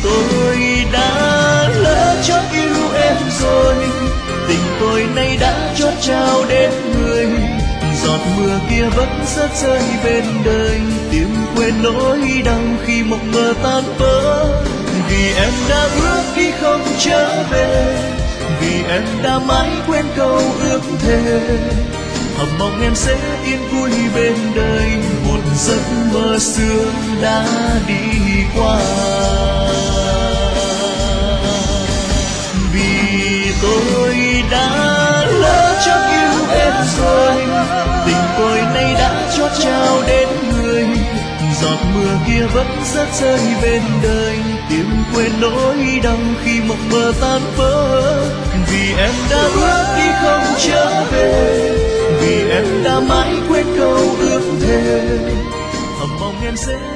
tôi đã lỡ chót yêu em rồi, tình tôi nay đã chót trao đến người. Giọt mưa kia vẫn rớt rơi bên đời, tìm quên nỗi đau khi mộng mơ tan vỡ. Vì em đã ước đi không trở về, vì em đã mãi quên câu ước thề. Hằng mong em sẽ yên vui bên đời, một giấc mơ xưa đã đi qua. Vì tôi đã lỡ chót yêu em rồi, tình tôi nay đã chót trao đến người. Giọt mưa kia vẫn rớt rơi bên đời, tìm quên nỗi đau khi mộng mơ tan vỡ. Vì em đã ước đi không trở về, vì em đã mãi quên câu ước thề. Hằng mong em sẽ